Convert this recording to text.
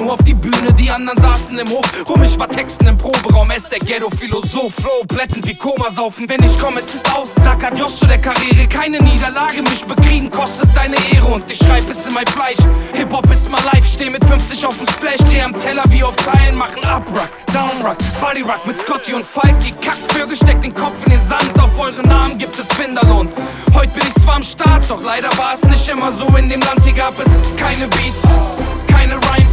nur auf die Bühne, die anderen saßen im Hof. Ich war Texten im Proberaum, der Ghetto-Philosoph. Flow, Plätten wie Koma saufen, wenn ich komme, es ist aus. Sag adios zu der Karriere, keine Niederlage. Mich bekriegen kostet deine Ehre und ich schreib es in mein Fleisch. Hip-Hop ist mal live, steh mit 50 auf dem Splash. Dreh am Teller wie auf Teilen, machen Up-Rock, Down-Rock, Body-Rock mit Scotty und Falk. Die Kackvögel steckt den Kopf in den Sand, auf eure Namen gibt es Finderlohn. Heute bin ich zwar am Start, doch leider war es nicht immer so. In dem Land hier gab es keine Beats, keine Rhymes,